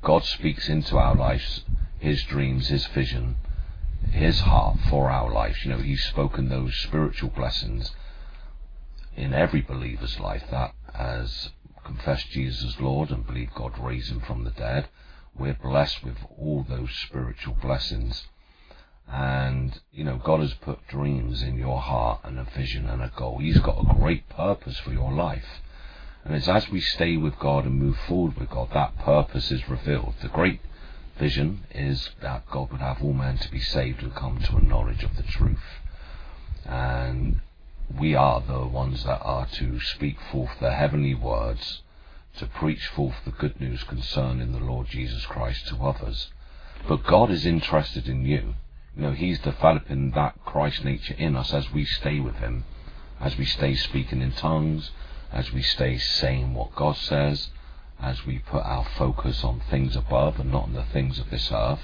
God speaks into our lives his dreams, his vision, his heart for our lives. He's spoken those spiritual blessings in every believer's life that has confessed Jesus as Lord and believe God raised him from the dead. We're blessed with all those spiritual blessings. And, God has put dreams in your heart and a vision and a goal. He's got a great purpose for your life. And it's as we stay with God and move forward with God, that purpose is revealed. The great vision is that God would have all men to be saved and come to a knowledge of the truth. And we are the ones that are to speak forth the heavenly words, to preach forth the good news concerning the Lord Jesus Christ to others. But God is interested in you. He's developing that Christ nature in us as we stay with him, as we stay speaking in tongues, as we stay saying what God says, as we put our focus on things above and not on the things of this earth.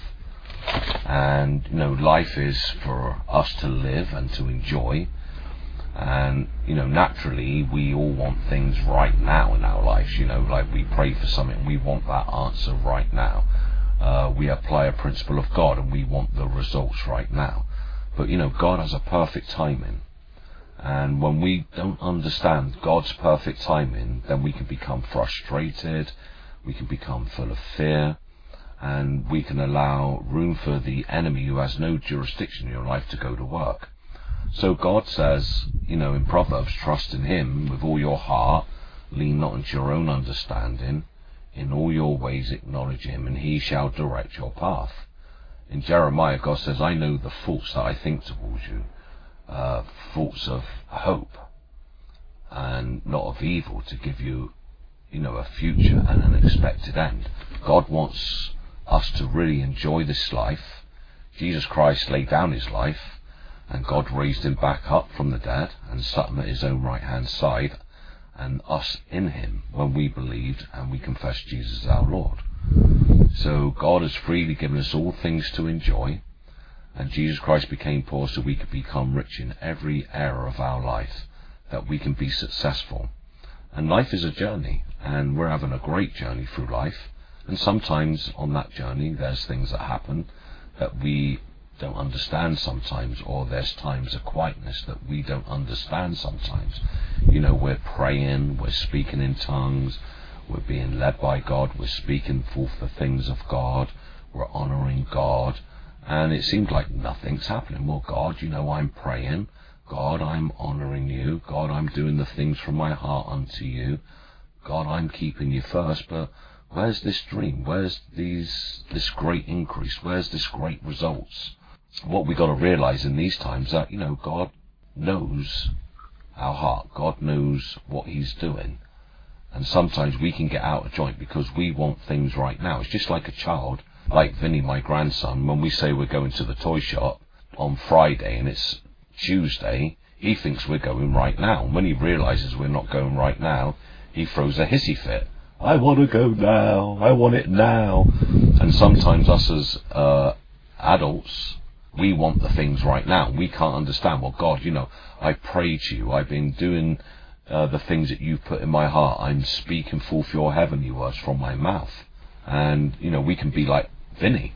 And, life is for us to live and to enjoy. And, naturally, we all want things right now in our lives. Like we pray for something, we want that answer right now. We apply a principle of God and we want the results right now. But, God has a perfect timing. And when we don't understand God's perfect timing, then we can become frustrated, we can become full of fear, and we can allow room for the enemy who has no jurisdiction in your life to go to work. So God says, in Proverbs, trust in him with all your heart, lean not into your own understanding, in all your ways acknowledge him, and he shall direct your path. In Jeremiah, God says, I know the thoughts that I think towards you, thoughts of hope and not of evil, to give you, a future and an expected end. God wants us to really enjoy this life. Jesus Christ laid down his life, and God raised him back up from the dead and sat him at his own right hand side, and us in him when we believed and we confessed Jesus as our Lord. So God has freely given us all things to enjoy, and Jesus Christ became poor so we could become rich in every area of our life, that we can be successful. And life is a journey, and we're having a great journey through life. And sometimes on that journey there's things that happen that we don't understand sometimes, or there's times of quietness that we don't understand sometimes. We're praying, we're speaking in tongues, we're being led by God, we're speaking forth the things of God, we're honouring God, and it seems like nothing's happening. Well, God, I'm praying, God, I'm honouring you, God, I'm doing the things from my heart unto you, God, I'm keeping you first, but where's this dream? Where's this great increase? Where's this great results? What we got to realize in these times that, God knows our heart. God knows what he's doing. And sometimes we can get out of joint because we want things right now. It's just like a child, like Vinny, my grandson, when we say we're going to the toy shop on Friday and it's Tuesday, he thinks we're going right now. And when he realizes we're not going right now, he throws a hissy fit. I want to go now. I want it now. And sometimes us as adults, we want the things right now. We can't understand. Well, God, I prayed to you. I've been doing the things that you've put in my heart. I'm speaking forth your heavenly words from my mouth. And, we can be like Vinny,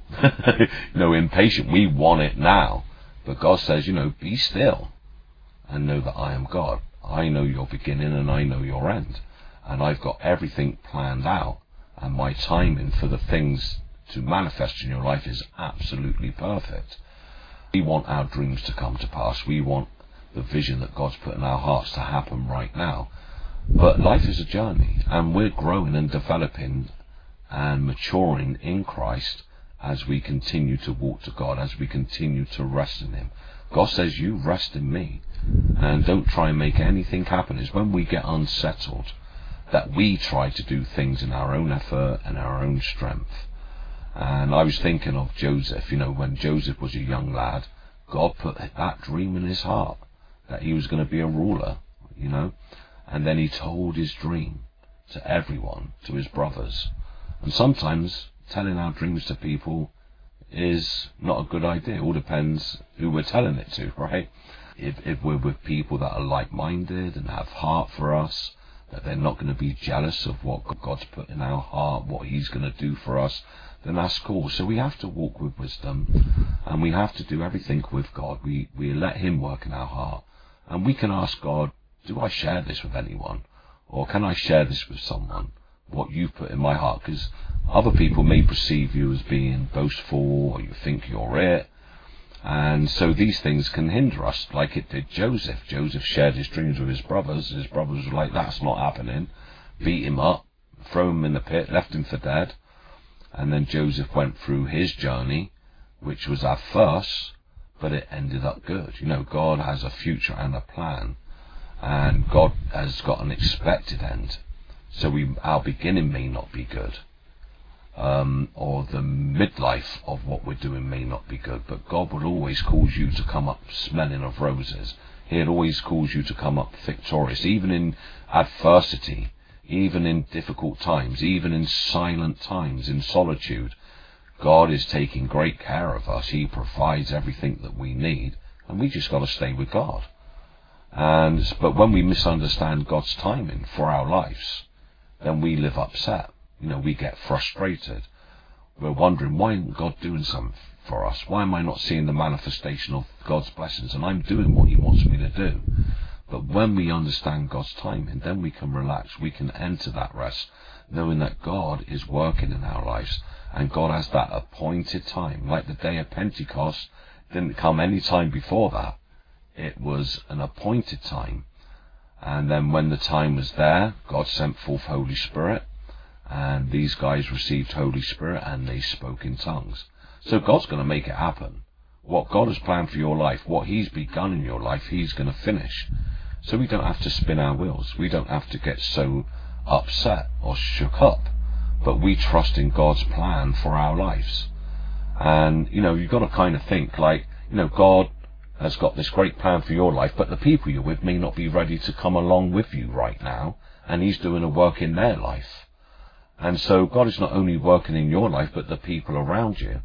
impatient. We want it now. But God says, be still and know that I am God. I know your beginning and I know your end. And I've got everything planned out. And my timing for the things to manifest in your life is absolutely perfect. We want our dreams to come to pass. We want the vision that God's put in our hearts to happen right now. But life is a journey, and we're growing and developing and maturing in Christ as we continue to walk to God, as we continue to rest in him. God says, you rest in me, and don't try and make anything happen. It's when we get unsettled that we try to do things in our own effort and our own strength. And I was thinking of Joseph, when Joseph was a young lad, God put that dream in his heart that he was going to be a ruler, and then he told his dream to everyone, to his brothers. And sometimes telling our dreams to people is not a good idea. It all depends who we're telling it to, right? If we're with people that are like-minded and have heart for us, that they're not going to be jealous of what God's put in our heart, what he's going to do for us, then that's cool. So we have to walk with wisdom, and we have to do everything with God. We let him work in our heart, and we can ask God, do I share this with anyone? Or can I share this with someone, what you've put in my heart? Because other people may perceive you as being boastful, or you think you're it. And so these things can hinder us, like it did Joseph. Joseph shared his dreams with his brothers. His brothers were like, that's not happening. Beat him up, throw him in the pit, left him for dead. And then Joseph went through his journey, which was adverse, but it ended up good. You know, God has a future and a plan. And God has got an expected end. So our beginning may not be good. Or the midlife of what we're doing may not be good, but God will always cause you to come up smelling of roses. He'll always cause you to come up victorious, even in adversity, even in difficult times, even in silent times, in solitude. God is taking great care of us. He provides everything that we need, and we just got to stay with God. But when we misunderstand God's timing for our lives, then we live upset. You know, we get frustrated. We're wondering, why isn't God doing something for us? Why am I not seeing the manifestation of God's blessings? And I'm doing what he wants me to do. But when we understand God's timing, then we can relax. We can enter that rest, knowing that God is working in our lives. And God has that appointed time. Like the day of Pentecost didn't come any time before that. It was an appointed time. And then when the time was there, God sent forth Holy Spirit. And these guys received Holy Spirit and they spoke in tongues. So God's going to make it happen. What God has planned for your life, what he's begun in your life, he's going to finish. So we don't have to spin our wheels. We don't have to get so upset or shook up. But we trust in God's plan for our lives. And, you know, you've got to kind of think like, you know, God has got this great plan for your life, but the people you're with may not be ready to come along with you right now. And he's doing a work in their life. And so God is not only working in your life, but the people around you.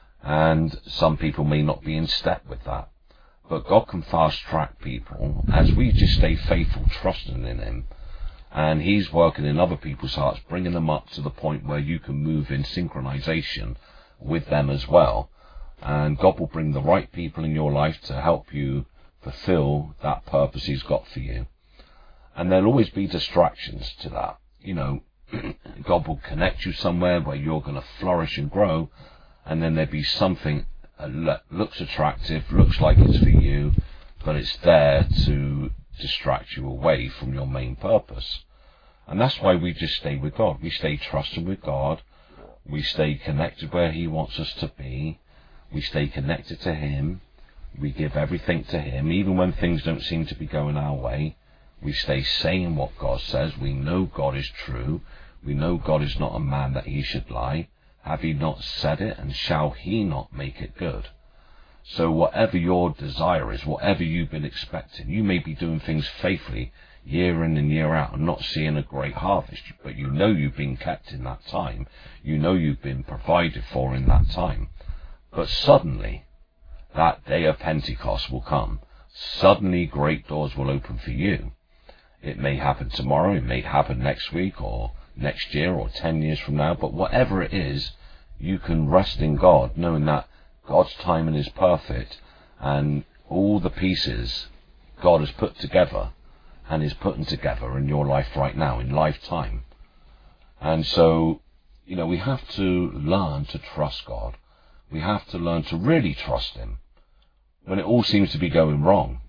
And some people may not be in step with that. But God can fast track people as we just stay faithful, trusting in him. And he's working in other people's hearts, bringing them up to the point where you can move in synchronization with them as well. And God will bring the right people in your life to help you fulfill that purpose he's got for you. And there'll always be distractions to that. You know, God will connect you somewhere where you're going to flourish and grow, and then there'll be something that looks attractive, looks like it's for you, but it's there to distract you away from your main purpose. And that's why we just stay with God. We stay trusting with God. We stay connected where he wants us to be. We stay connected to him. We give everything to him, even when things don't seem to be going our way. We stay saying what God says. We know God is true. We know God is not a man that he should lie. Have he not said it, and shall he not make it good? So whatever your desire is, whatever you've been expecting, you may be doing things faithfully year in and year out and not seeing a great harvest, but you know you've been kept in that time. You know you've been provided for in that time. But suddenly, that day of Pentecost will come. Suddenly great doors will open for you. It may happen tomorrow, it may happen next week or next year or 10 years from now, but whatever it is, you can rest in God, knowing that God's timing is perfect and all the pieces God has put together and is putting together in your life right now, in lifetime. And so, you know, we have to learn to trust God. We have to learn to really trust him when it all seems to be going wrong.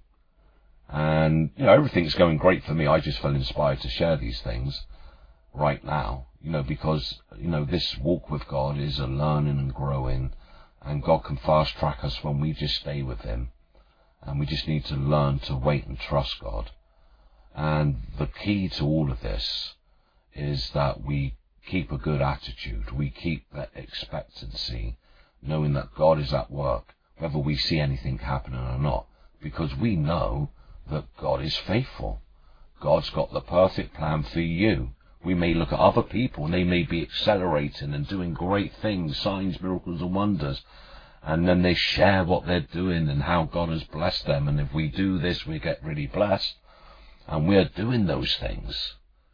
And, you know, everything's going great for me. I just felt inspired to share these things right now, you know, because, you know, this walk with God is a learning and growing, and God can fast track us when we just stay with him. And we just need to learn to wait and trust God. And the key to all of this is that we keep a good attitude. We keep that expectancy, knowing that God is at work, whether we see anything happening or not, because we know that God is faithful. God's got the perfect plan for you. We may look at other people and they may be accelerating and doing great things, signs, miracles and wonders, and then they share what they're doing and how God has blessed them, and if we do this we get really blessed, and we're doing those things.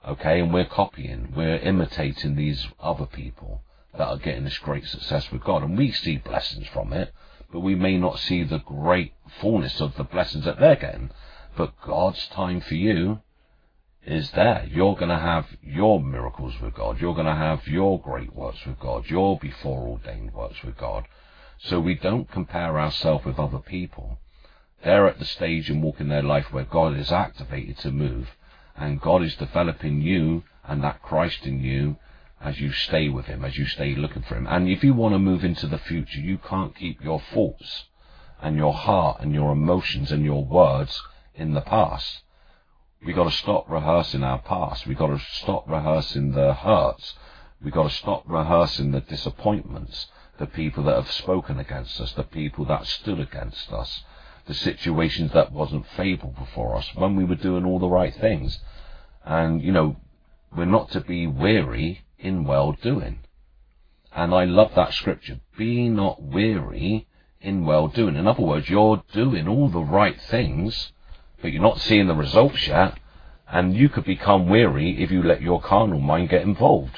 Okay, and we're copying, we're imitating these other people that are getting this great success with God, and we see blessings from it, but we may not see the great fullness of the blessings that they're getting. But God's time for you is there. You're going to have your miracles with God. You're going to have your great works with God, your before ordained works with God. So we don't compare ourselves with other people. They're at the stage and walk in their life where God is activated to move, and God is developing you and that Christ in you as you stay with him, as you stay looking for him. And if you want to move into the future, you can't keep your thoughts and your heart and your emotions and your words in the past. We got to stop rehearsing our past. We got to stop rehearsing the hurts. We got to stop rehearsing the disappointments, the people that have spoken against us, the people that stood against us, the situations that wasn't favourable for us when we were doing all the right things. And, we're not to be weary in well-doing. And I love that scripture. Be not weary in well-doing. In other words, you're doing all the right things, but you're not seeing the results yet. And you could become weary if you let your carnal mind get involved.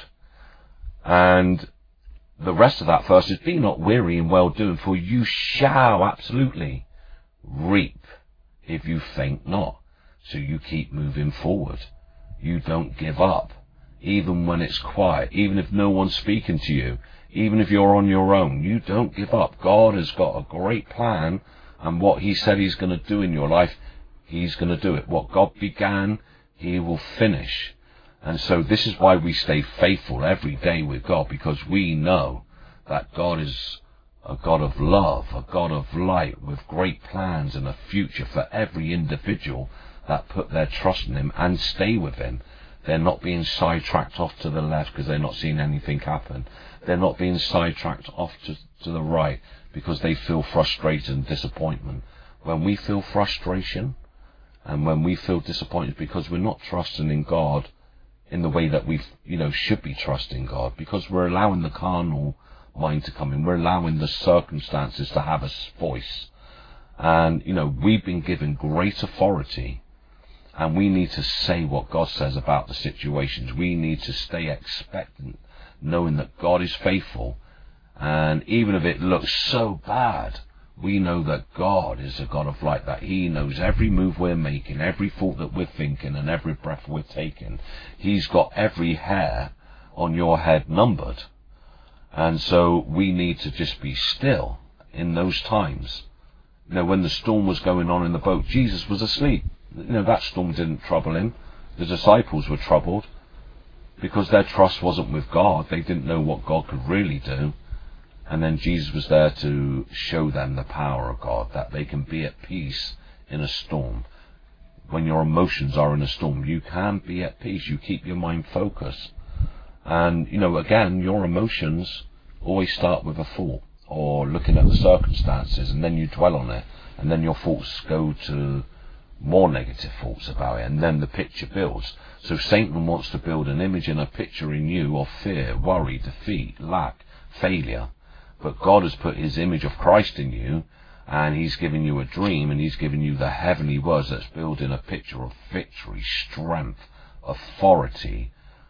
And the rest of that verse is, be not weary in well-doing, for you shall absolutely reap if you faint not. So you keep moving forward. You don't give up, even when it's quiet, even if no one's speaking to you, even if you're on your own. You don't give up. God has got a great plan, and what he said he's going to do in your life, he's going to do it. What God began, he will finish. And so this is why we stay faithful every day with God, because we know that God is a God of love, a God of light, with great plans and a future for every individual that put their trust in him and stay with him. They're not being sidetracked off to the left because they're not seeing anything happen. They're not being sidetracked off to the right because they feel frustration and disappointment. When we feel frustration and when we feel disappointed because we're not trusting in God in the way that we should be trusting God, because we're allowing the carnal mind to come in, we're allowing the circumstances to have a voice. And we've been given great authority, and we need to say what God says about the situations. We need to stay expectant, knowing that God is faithful, and even if it looks so bad, we know that God is a God of light, that he knows every move we're making, every thought that we're thinking, and every breath we're taking. He's got every hair on your head numbered. And so we need to just be still in those times. When the storm was going on in the boat, Jesus was asleep. That storm didn't trouble him. The disciples were troubled because their trust wasn't with God. They didn't know what God could really do. And then Jesus was there to show them the power of God, that they can be at peace in a storm. When your emotions are in a storm, you can be at peace. You keep your mind focused. And, again, your emotions always start with a thought or looking at the circumstances, and then you dwell on it, and then your thoughts go to more negative thoughts about it, and then the picture builds. So Satan wants to build an image and a picture in you of fear, worry, defeat, lack, failure. But God has put his image of Christ in you, and he's given you a dream, and he's given you the heavenly words that's building a picture of victory, strength, authority,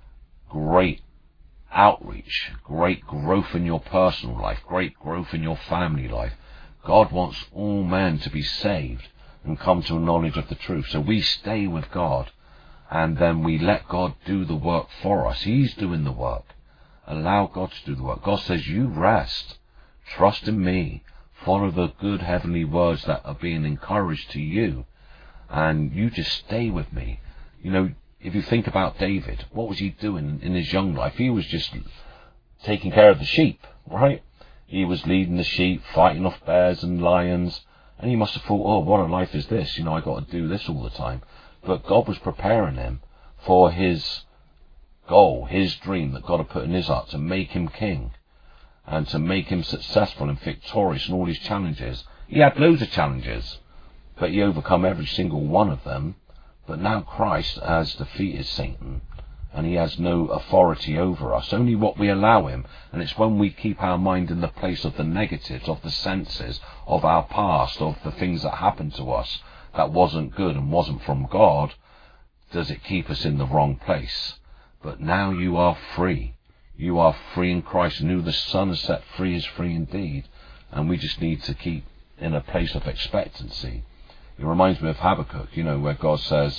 great outreach, great growth in your personal life, great growth in your family life. God wants all men to be saved and come to a knowledge of the truth. So we stay with God, and then we let God do the work for us. He's doing the work. Allow God to do the work. God says, you rest, trust in me, follow the good heavenly words that are being encouraged to you, and you just stay with me. If you think about David, what was he doing in his young life? He was just taking care of the sheep, right? He was leading the sheep, fighting off bears and lions, and he must have thought, oh, what a life is this? I got to do this all the time. But God was preparing him for his goal, his dream that God had put in his heart, to make him king and to make him successful and victorious in all his challenges. He had loads of challenges, but he overcome every single one of them. But now Christ has defeated Satan, and he has no authority over us, only what we allow him. And it's when we keep our mind in the place of the negatives, of the senses, of our past, of the things that happened to us that wasn't good and wasn't from God, does it keep us in the wrong place. But now you are free. You are free in Christ, and who the Son has set free is free indeed. And we just need to keep in a place of expectancy. It reminds me of Habakkuk, where God says,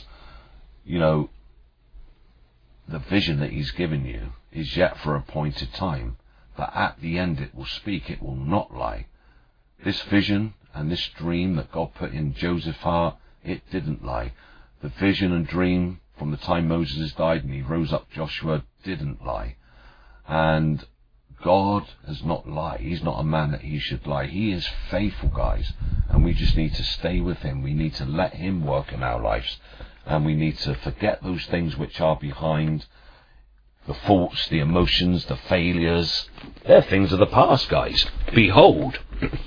the vision that he's given you is yet for appointed time, but at the end it will speak, it will not lie. This vision and this dream that God put in Joseph's heart, it didn't lie. The vision and dream from the time Moses died and he rose up Joshua didn't lie. And God has not lied. He's not a man that he should lie. He is faithful, guys, and we just need to stay with him. We need to let him work in our lives, and we need to forget those things which are behind, the faults, the emotions, the failures. They're things of the past, guys. Behold,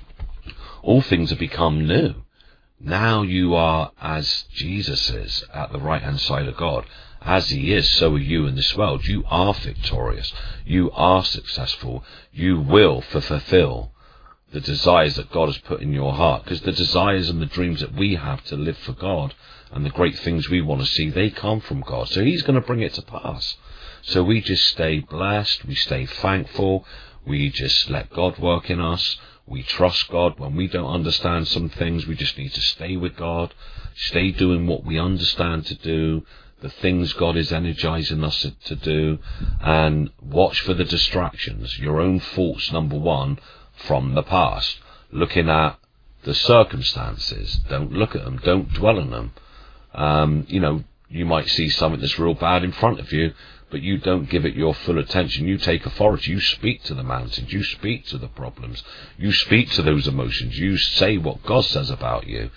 all things have become new. Now you are as Jesus is at the right hand side of God. As he is, so are you in this world. You are victorious. You are successful. You will fulfill the desires that God has put in your heart. Because the desires and the dreams that we have to live for God and the great things we want to see, they come from God. So he's going to bring it to pass. So we just stay blessed. We stay thankful. We just let God work in us. We trust God. When we don't understand some things, we just need to stay with God. Stay doing what we understand to do. The things God is energizing us to do, and watch for the distractions, your own faults, number one, from the past. Looking at the circumstances, don't look at them, don't dwell on them. You might see something that's real bad in front of you, but you don't give it your full attention. You take authority. You speak to the mountains. You speak to the problems. You speak to those emotions. You say what God says about you.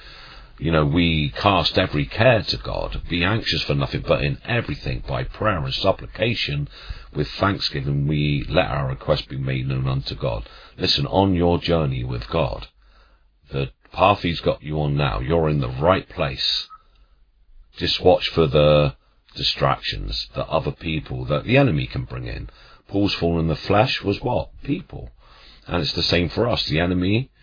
We cast every care to God. Be anxious for nothing, but in everything, by prayer and supplication, with thanksgiving, we let our requests be made known unto God. Listen, on your journey with God, the path he's got you on now, you're in the right place. Just watch for the distractions, the other people that the enemy can bring in. Paul's fall in the flesh was what? People. And it's the same for us. The enemy,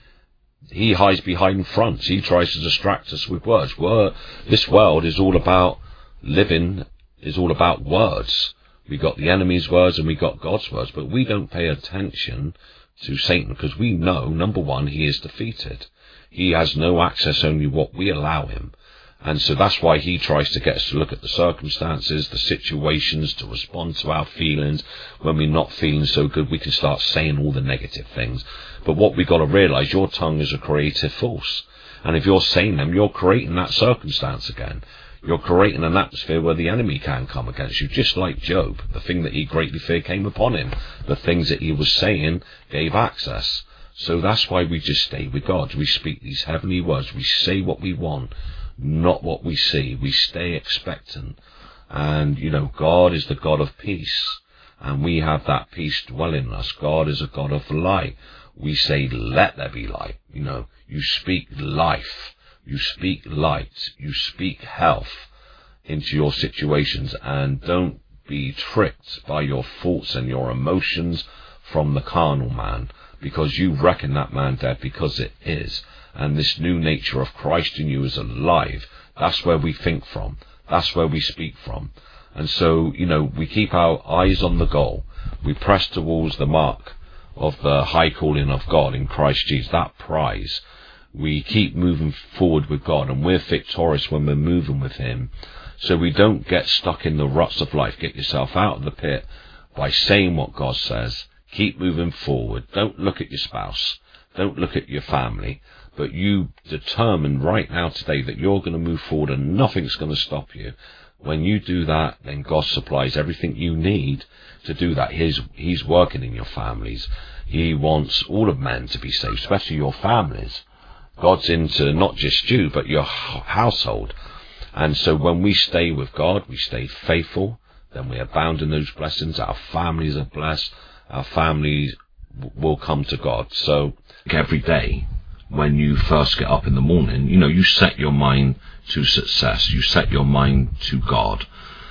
he hides behind fronts. He tries to distract us with words. This world is all about living, is all about words. We got the enemy's words and we got God's words, but we don't pay attention to Satan because we know, number one, he is defeated. He has no access, only what we allow him. And so that's why he tries to get us to look at the circumstances, the situations, to respond to our feelings. When we're not feeling so good, we can start saying all the negative things. But what we've got to realize, your tongue is a creative force. And if you're saying them, you're creating that circumstance again. You're creating an atmosphere where the enemy can come against you, just like Job. The thing that he greatly feared came upon him. The things that he was saying gave access. So that's why we just stay with God. We speak these heavenly words. We say what we want, not what we see. We stay expectant. And, God is the God of peace. And we have that peace dwelling in us. God is a God of light. We say, let there be light. You speak life. You speak light. You speak health into your situations. And don't be tricked by your thoughts and your emotions from the carnal man, because you reckon that man dead, because it is. And this new nature of Christ in you is alive. That's where we think from. That's where we speak from. And so, we keep our eyes on the goal. We press towards the mark of the high calling of God in Christ Jesus, that prize. We keep moving forward with God, and we're victorious when we're moving with him. So we don't get stuck in the ruts of life. Get yourself out of the pit by saying what God says. Keep moving forward. Don't look at your spouse. Don't look at your family. But you determine right now today that you're going to move forward and nothing's going to stop you. When you do that, then God supplies everything you need to do that. He's working in your families. He wants all of men to be saved, especially your families. God's into not just you, but your household. And so when we stay with God, we stay faithful, then we abound in those blessings. Our families are blessed. Our families will come to God. So every day, when you first get up in the morning, you set your mind to success. You set your mind to God.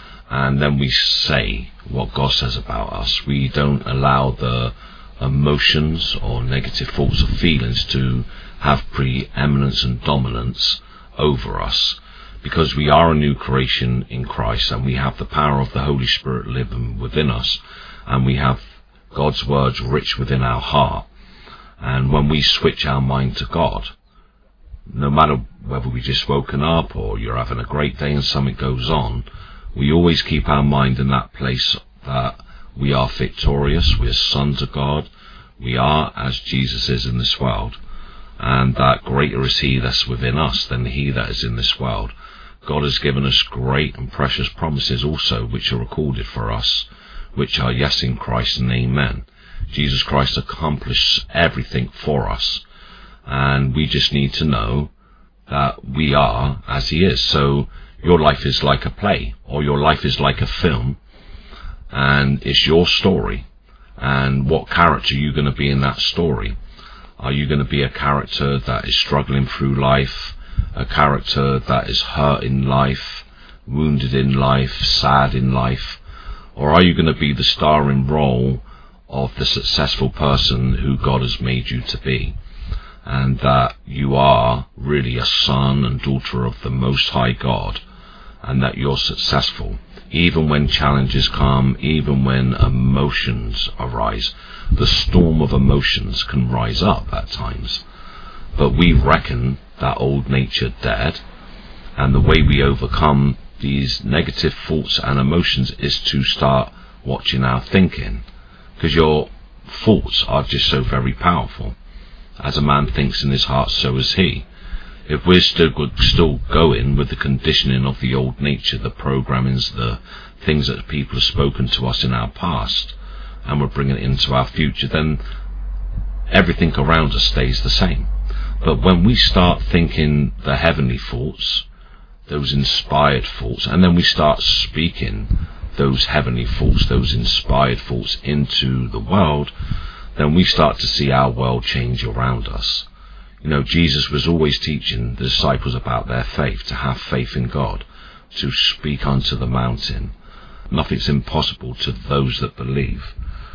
And then we say what God says about us. We don't allow the emotions or negative thoughts or feelings to have preeminence and dominance over us. because we are a new creation in Christ, and we have the power of the Holy Spirit living within us, and we have God's words rich within our heart. And when we switch our mind to God, no matter whether we just woken up or you're having a great day and something goes on, we always keep our mind in that place that we are victorious, we're sons of God, we are as Jesus is in this world, and that greater is he that's within us than he that is in this world. God has given us great and precious promises also, which are recorded for us, which are yes in Christ and amen. Jesus Christ accomplished everything for us, and we just need to know that we are as he is. So your life is like a play, or your life is like a film, and it's your story. And what character are you going to be in that story? Are you going to be a character that is struggling through life, a character that is hurt in life, wounded in life, sad in life? Or are you going to be the starring role of the successful person who God has made you to be? And that you are really a son and daughter of the Most High God, and that you're successful. Even when challenges come, even when emotions arise, the storm of emotions can rise up at times. But we reckon that old nature dead, and the way we overcome these negative thoughts and emotions is to start watching our thinking, because your thoughts are just so very powerful. As a man thinks in his heart, so is he. If we're still going with the conditioning of the old nature, the programmings, the things that people have spoken to us in our past, and we're bringing it into our future, then everything around us stays the same. But when we start thinking the heavenly thoughts, those inspired thoughts, and then we start speaking those heavenly thoughts, those inspired thoughts into the world, then we start to see our world change around us. You know, Jesus was always teaching the disciples about their faith, to have faith in God, to speak unto the mountain. Nothing's impossible to those that believe.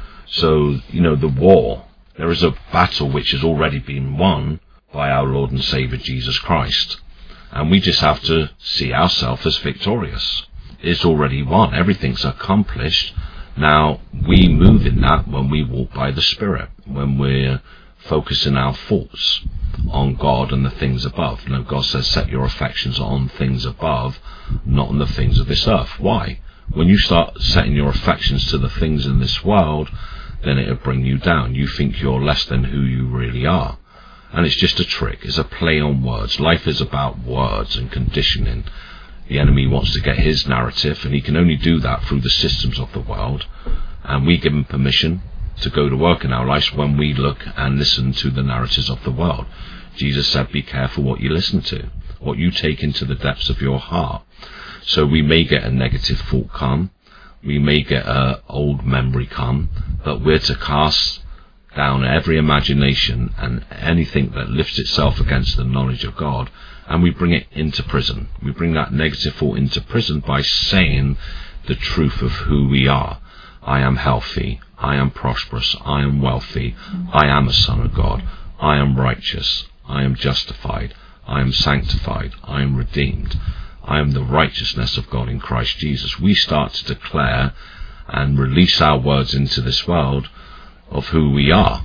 So, you know, the war, there is a battle which has already been won by our Lord and Saviour Jesus Christ. And we just have to see ourselves as victorious. It's already won. Everything's accomplished. Now, we move in that when we walk by the Spirit, when we're focusing our thoughts on God and the things above. You know, God says, set your affections on things above, not on the things of this earth. Why? When you start setting your affections to the things in this world, then it'll bring you down. You think you're less than who you really are. And it's just a trick. It's a play on words. Life is about words and conditioning. The enemy wants to get his narrative, and he can only do that through the systems of the world. And we give him permission to go to work in our lives when we look and listen to the narratives of the world. Jesus said, be careful what you listen to, what you take into the depths of your heart. So we may get a negative thought come, we may get an old memory come, but we're to cast down every imagination and anything that lifts itself against the knowledge of God, and we bring it into prison. We bring that negative thought into prison by saying the truth of who we are. I am healthy, I am prosperous, I am wealthy, I am a son of God, I am righteous, I am justified, I am sanctified, I am redeemed, I am the righteousness of God in Christ Jesus. We start to declare and release our words into this world of who we are.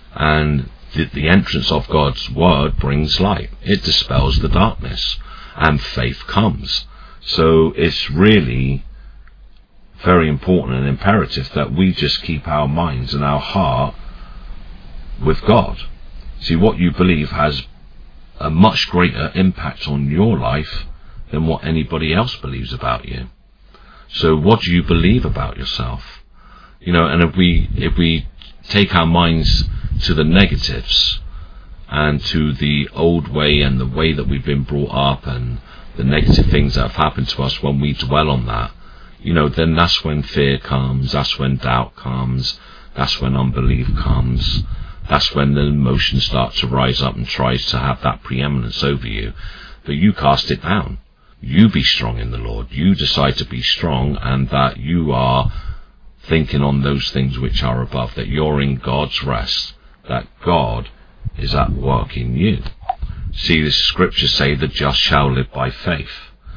And the entrance of God's word brings light. It dispels the darkness, and faith comes. So it's really very important and imperative that we just keep our minds and our heart with God. See, what you believe has a much greater impact on your life than what anybody else believes about you. So what do you believe about yourself? You know, and if we take our minds to the negatives and to the old way and the way that we've been brought up and the negative things that have happened to us, when we dwell on that, you know, then that's when fear comes, that's when doubt comes, that's when unbelief comes, that's when the emotions start to rise up and tries to have that preeminence over you. But you cast it down. You be strong in the Lord. You decide to be strong, and that you are thinking on those things which are above, that you're in God's rest, that God is at work in you. See, the scriptures say the just shall live by faith.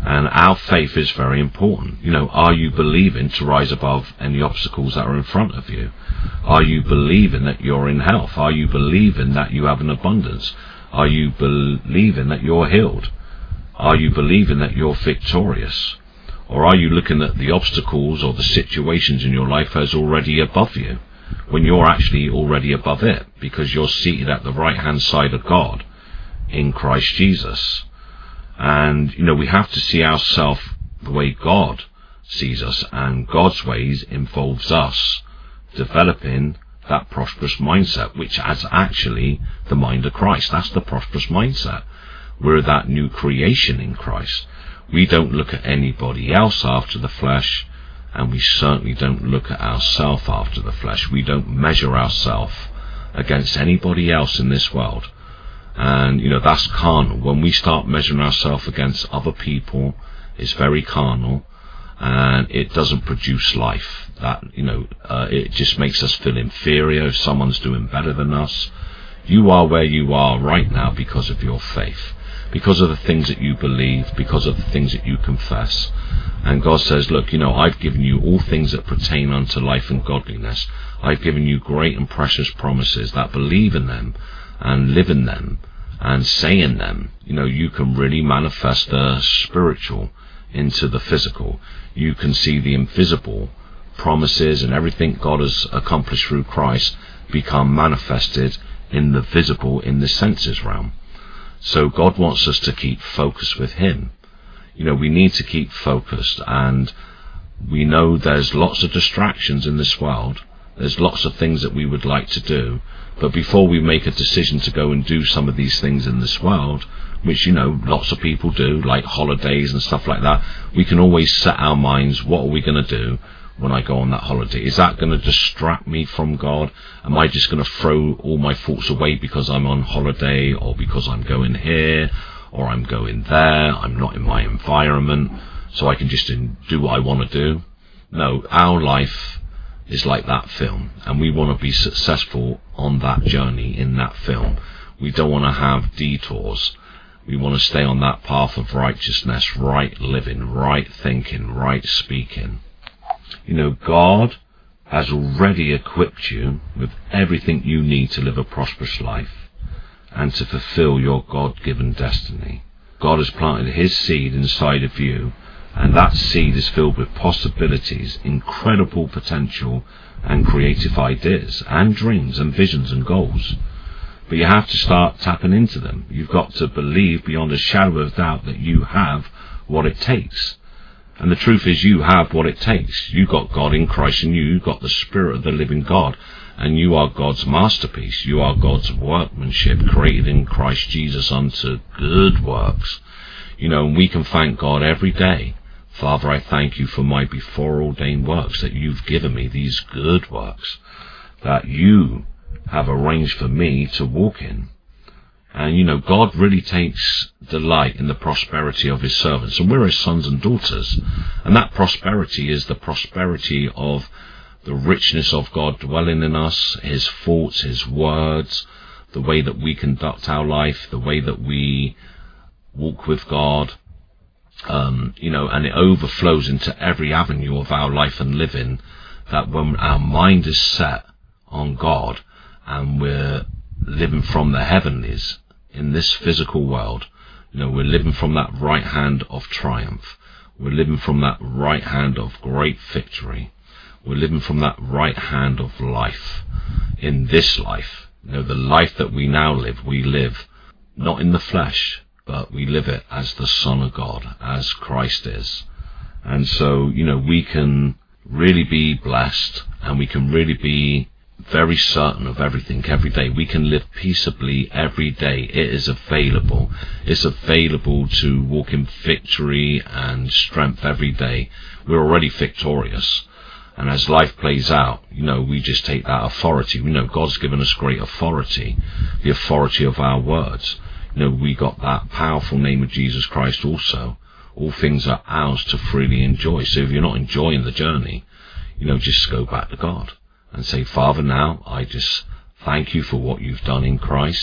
And our faith is very important. Are you believing to rise above any obstacles that are in front of you? Are you believing that you're in health? Are you believing that you have an abundance? Are you believing that you're healed? Are you believing that you're victorious? Or are you looking at the obstacles or the situations in your life as already above you, when you're actually already above it, because you're seated at the right-hand side of God in Christ Jesus? And, we have to see ourselves the way God sees us, and God's ways involves us developing that prosperous mindset, which is actually the mind of Christ. That's the prosperous mindset. We're that new creation in Christ. We don't look at anybody else after the flesh, and we certainly don't look at ourselves after the flesh. We don't measure ourselves against anybody else in this world. And, that's carnal. When we start measuring ourselves against other people, it's very carnal, and it doesn't produce life. That, it just makes us feel inferior if someone's doing better than us. You are where you are right now because of your faith, because of the things that you believe, because of the things that you confess. And God says, look, I've given you all things that pertain unto life and godliness. I've given you great and precious promises that believe in them and live in them and say in them. You can really manifest the spiritual into the physical. You can see the invisible promises and everything God has accomplished through Christ become manifested in the visible, in the senses realm. So God wants us to keep focused with Him. We need to keep focused, and we know there's lots of distractions in this world. There's lots of things that we would like to do, but before we make a decision to go and do some of these things in this world, which, lots of people do, like holidays and stuff like that, we can always set our minds, what are we going to do when I go on that holiday? Is that going to distract me from God? Am I just going to throw all my thoughts away because I'm on holiday, or because I'm going here, or I'm going there, I'm not in my environment, so I can just do what I want to do? No, our life is like that film, and we want to be successful on that journey in that film. We don't want to have detours. We want to stay on that path of righteousness, right living, right thinking, right speaking. God has already equipped you with everything you need to live a prosperous life and to fulfill your God-given destiny. God has planted His seed inside of you, and that seed is filled with possibilities, incredible potential, and creative ideas, and dreams, and visions, and goals. But you have to start tapping into them. You've got to believe beyond a shadow of doubt that you have what it takes. And the truth is, you have what it takes. You've got God in Christ in you. You've got the Spirit of the living God. And you are God's masterpiece. You are God's workmanship, created in Christ Jesus unto good works. And we can thank God every day. Father, I thank you for my before ordained works, that you've given me these good works, that you have arranged for me to walk in. And, God really takes delight in the prosperity of His servants, and we're His sons and daughters. And that prosperity is the prosperity of the richness of God dwelling in us, His thoughts, His words, the way that we conduct our life, the way that we walk with God. And it overflows into every avenue of our life and living, that when our mind is set on God and we're living from the heavenlies in this physical world, we're living from that right hand of triumph. We're living from that right hand of great victory. We're living from that right hand of life in this life. The life that we now live, we live not in the flesh, but we live it as the Son of God, as Christ is. And so, we can really be blessed, and we can really be very certain of everything every day. We can live peaceably every day. It is available. It's available to walk in victory and strength every day. We're already victorious. And as life plays out, we just take that authority. We know God's given us great authority, the authority of our words. We got that powerful name of Jesus Christ also. All things are ours to freely enjoy. So if you're not enjoying the journey, just go back to God and say, Father, now I just thank you for what you've done in Christ.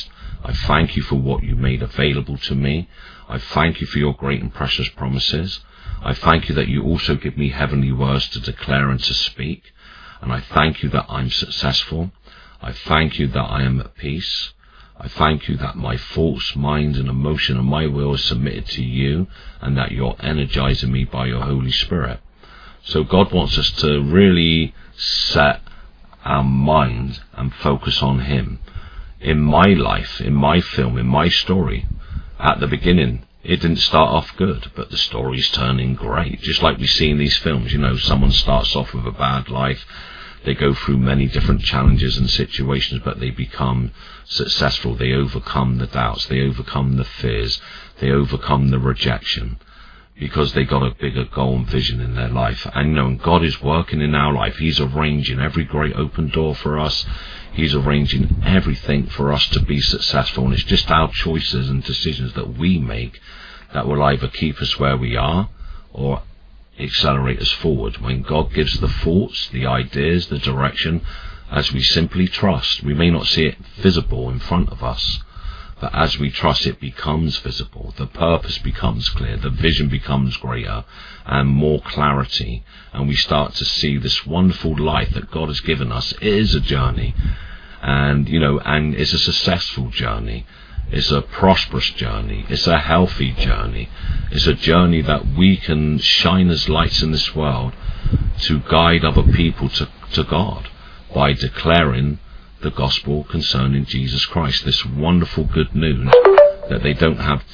I thank you for what you made available to me. I thank you for your great and precious promises. I thank you that you also give me heavenly words to declare and to speak. And I thank you that I'm successful. I thank you that I am at peace. I thank you that my thoughts, mind and emotion and my will is submitted to you, and that you're energizing me by your Holy Spirit. So God wants us to really set our mind and focus on him. In my life, in my film, in my story, at the beginning, it didn't start off good, but the story's turning great. Just like we see in these films, someone starts off with a bad life. They go through many different challenges and situations, but they become successful. They overcome the doubts. They overcome the fears. They overcome the rejection, because they got a bigger goal and vision in their life. And God is working in our life. He's arranging every great open door for us. He's arranging everything for us to be successful. And it's just our choices and decisions that we make that will either keep us where we are or accelerate us forward. When God gives the thoughts, the ideas, the direction, as we simply trust, we may not see it visible in front of us, but as we trust, it becomes visible. The purpose becomes clear. The vision becomes greater and more clarity. And we start to see this wonderful life that God has given us. It is a journey. And, and it's a successful journey. It's a prosperous journey. It's a healthy journey. It's a journey that we can shine as lights in this world to guide other people to God by declaring the gospel concerning Jesus Christ, this wonderful good news that they don't have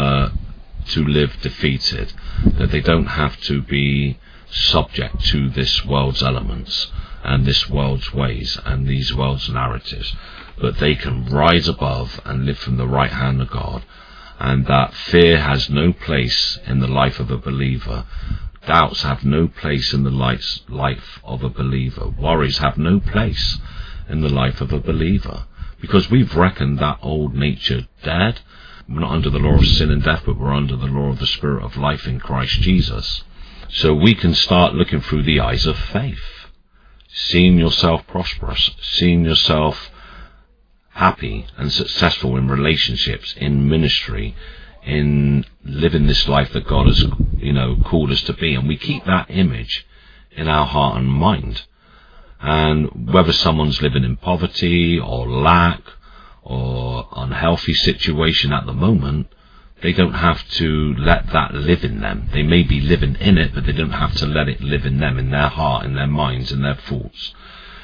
to live defeated, that they don't have to be subject to this world's elements and this world's ways and these world's narratives, but they can rise above and live from the right hand of God, and that fear has no place in the life of a believer. Doubts have no place in the life of a believer. Worries have no place in the life of a believer, because we've reckoned that old nature dead. We're not under the law of sin and death, but we're under the law of the Spirit of life in Christ Jesus. So we can start looking through the eyes of faith, seeing yourself prosperous, seeing yourself happy and successful in relationships, in ministry, in living this life that God has called us to be. And we keep that image in our heart and mind. And whether someone's living in poverty or lack or unhealthy situation at the moment, they don't have to let that live in them. They may be living in it, but they don't have to let it live in them, in their heart, in their minds, in their thoughts.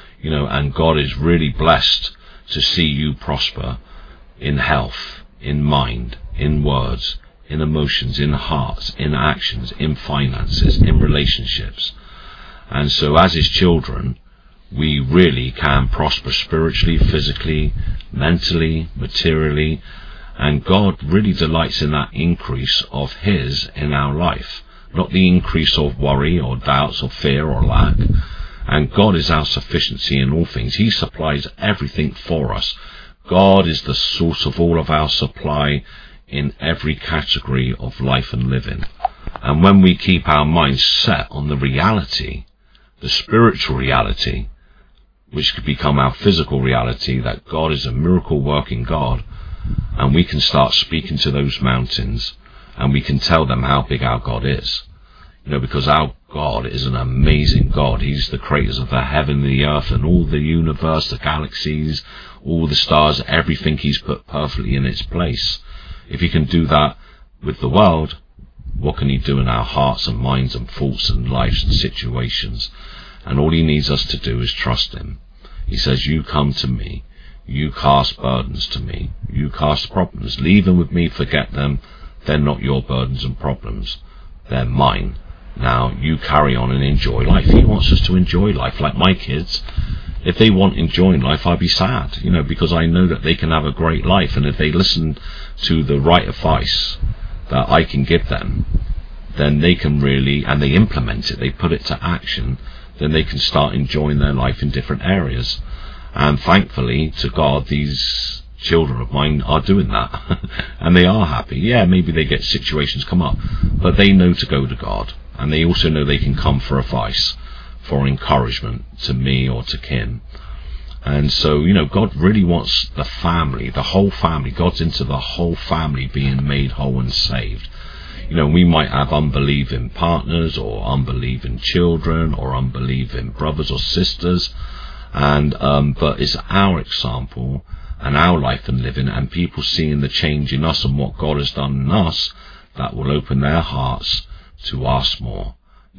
And God is really blessed to see you prosper in health, in mind, in words, in emotions, in hearts, in actions, in finances, in relationships. And so as his children, we really can prosper spiritually, physically, mentally, materially, and God really delights in that increase of his in our life, not the increase of worry or doubts or fear or lack. And God is our sufficiency in all things. He supplies everything for us. God is the source of all of our supply in every category of life and living. And when we keep our minds set on the reality, the spiritual reality, which could become our physical reality, that God is a miracle working God, and we can start speaking to those mountains, and we can tell them how big our God is. Because our God is an amazing God. He's the creator of the heaven, the earth, and all the universe, the galaxies, all the stars, everything he's put perfectly in its place. If he can do that with the world, what can he do in our hearts and minds and thoughts and lives and situations? And all he needs us to do is trust him. He says, you come to me, you cast burdens to me, you cast problems, leave them with me, forget them. They're not your burdens and problems, they're mine. Now you carry on and enjoy life. He wants us to enjoy life. Like my kids, if they want enjoying life, I'd be sad, because I know that they can have a great life, and if they listen to the right advice that I can give them, then they can really, and they implement it, they put it to action, then they can start enjoying their life in different areas. And thankfully to God, these children of mine are doing that and they are happy. Yeah, maybe they get situations come up, but they know to go to God, and they also know they can come for advice, for encouragement to me or to Kim. And so, God really wants the family, the whole family. God's into the whole family being made whole and saved. We might have unbelieving partners or unbelieving children or unbelieving brothers or sisters, but it's our example and our life and living and people seeing the change in us and what God has done in us that will open their hearts to ask more.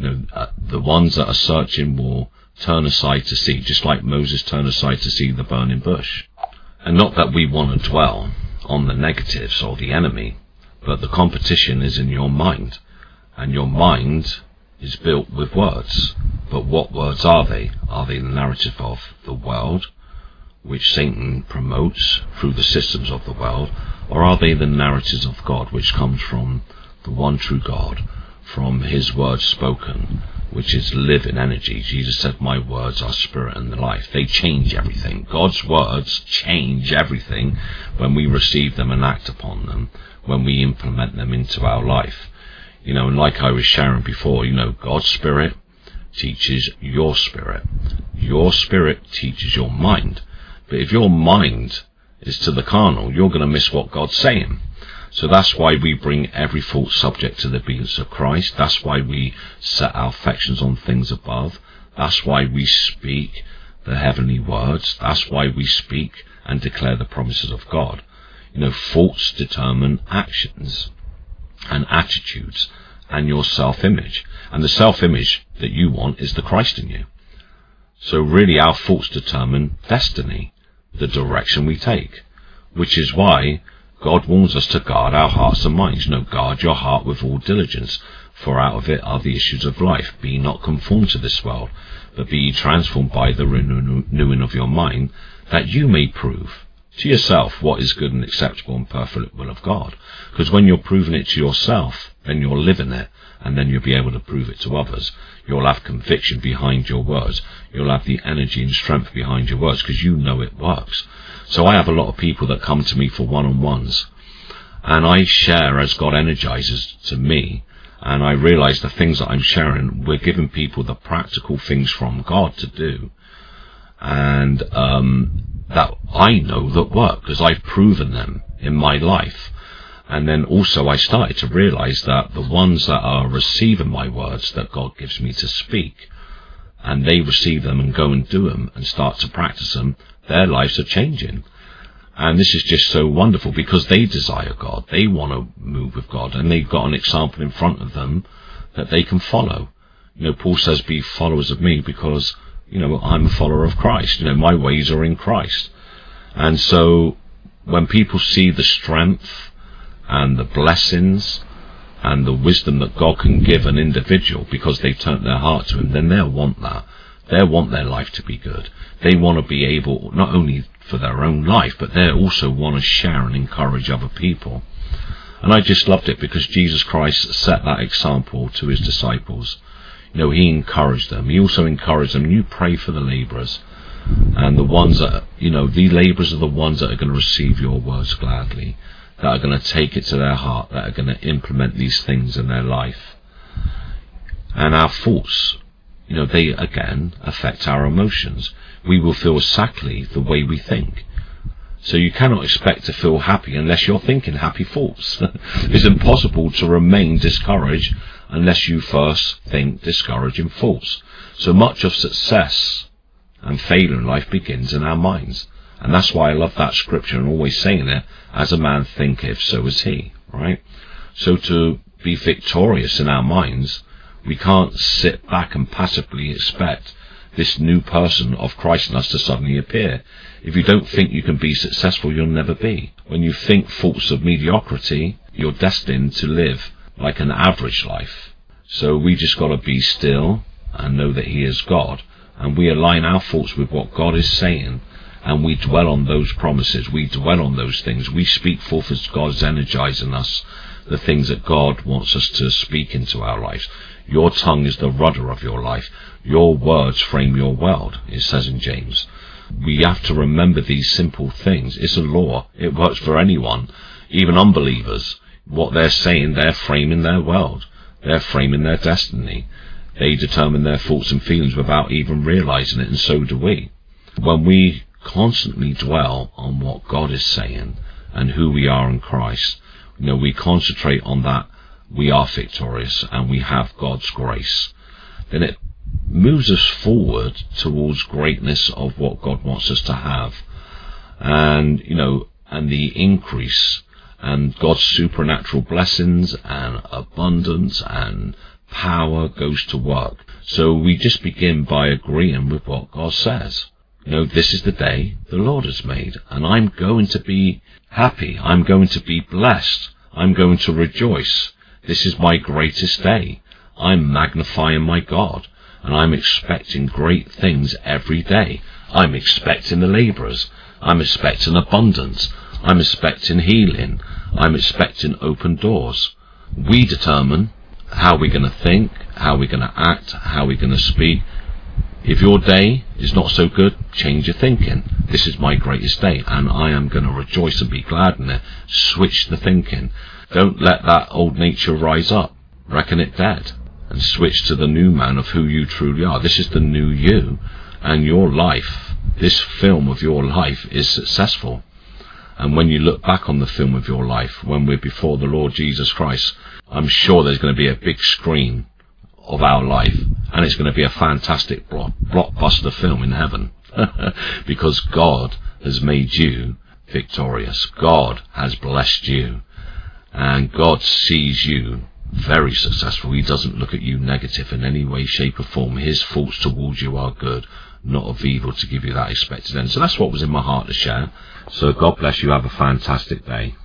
The ones that are searching will turn aside to see, just like Moses turned aside to see the burning bush. And not that we want to dwell on the negatives or the enemy, but the competition is in your mind, and your mind is built with words. But what words are they? Are they the narrative of the world, which Satan promotes through the systems of the world, or are they the narratives of God, which comes from the one true God, from his word spoken, which is living energy? Jesus said, my words are spirit and life. They change everything. God's words change everything when we receive them and act upon them, when we implement them into our life. And like I was sharing before, God's spirit teaches your spirit. Your spirit teaches your mind. But if your mind is to the carnal, you're going to miss what God's saying. So that's why we bring every thought subject to the obedience of Christ. That's why we set our affections on things above. That's why we speak the heavenly words. That's why we speak and declare the promises of God. Thoughts determine actions and attitudes and your self-image. And the self-image that you want is the Christ in you. So really our thoughts determine destiny, the direction we take, which is why God warns us to guard our hearts and minds. Guard your heart with all diligence, for out of it are the issues of life. Be not conformed to this world, but be ye transformed by the renewing of your mind, that you may prove to yourself what is good and acceptable and perfect will of God. Because when you're proving it to yourself, then you're living it, and then you'll be able to prove it to others. You'll have conviction behind your words. You'll have the energy and strength behind your words, because you know it works. So I have a lot of people that come to me for one-on-ones, and I share as God energizes to me, and I realize the things that I'm sharing, we're giving people the practical things from God to do, and that I know that work, because I've proven them in my life. And then also I started to realize that the ones that are receiving my words that God gives me to speak, and they receive them and go and do them and start to practice them, their lives are changing. And this is just so wonderful, because they desire God. They want to move with God, and they've got an example in front of them that they can follow. Paul says, be followers of me, because I'm a follower of Christ. My ways are in Christ. And so when people see the strength and the blessings and the wisdom that God can give an individual because they've turned their heart to him, then they'll want that. They'll want their life to be good. They want to be able, not only for their own life, but they also want to share and encourage other people. And I just loved it, because Jesus Christ set that example to his disciples. He encouraged them. He also encouraged them, you pray for the labourers. And the ones that, the labourers are the ones that are going to receive your words gladly, that are going to take it to their heart, that are going to implement these things in their life. And our thoughts, they again affect our emotions. We will feel exactly the way we think. So you cannot expect to feel happy unless you're thinking happy thoughts. It's impossible to remain discouraged unless you first think discouraging thoughts. So much of success and failure in life begins in our minds. And that's why I love that scripture and always saying it, as a man thinketh, so is he, right? So to be victorious in our minds, we can't sit back and passively expect this new person of Christ in us to suddenly appear. If you don't think you can be successful, you'll never be. When you think thoughts of mediocrity, you're destined to live like an average life. So we just got to be still and know that he is God, and we align our thoughts with what God is saying, and we dwell on those promises. We dwell on those things. We speak forth as God's energizing us, the things that God wants us to speak into our lives. Your tongue is the rudder of your life. Your words frame your world, it says in James. We have to remember these simple things. It's a law. It works for anyone, even unbelievers. What they're saying, they're framing their world. They're framing their destiny. They determine their thoughts and feelings without even realizing it, and so do we. When we constantly dwell on what God is saying and who we are in Christ, we concentrate on that we are victorious and we have God's grace, then it moves us forward towards greatness of what God wants us to have. And, and the increase and God's supernatural blessings and abundance and power goes to work. So we just begin by agreeing with what God says. This is the day the Lord has made, and I'm going to be happy. I'm going to be blessed. I'm going to rejoice. This is my greatest day. I'm magnifying my God, and I'm expecting great things every day. I'm expecting the labourers. I'm expecting abundance. I'm expecting healing. I'm expecting open doors. We determine how we're going to think, how we're going to act, how we're going to speak. If your day is not so good, change your thinking. This is my greatest day, and I am going to rejoice and be glad in it. Switch the thinking. Don't let that old nature rise up. Reckon it dead. And switch to the new man of who you truly are. This is the new you. And your life, this film of your life, is successful. And when you look back on the film of your life, when we're before the Lord Jesus Christ, I'm sure there's going to be a big screen of our life, and it's going to be a fantastic blockbuster film in heaven. Because God has made you victorious. God has blessed you. And God sees you very successful. He doesn't look at you negative in any way, shape or form. His thoughts towards you are good, not of evil, to give you that expected end. So that's what was in my heart to share. So God bless you. Have a fantastic day.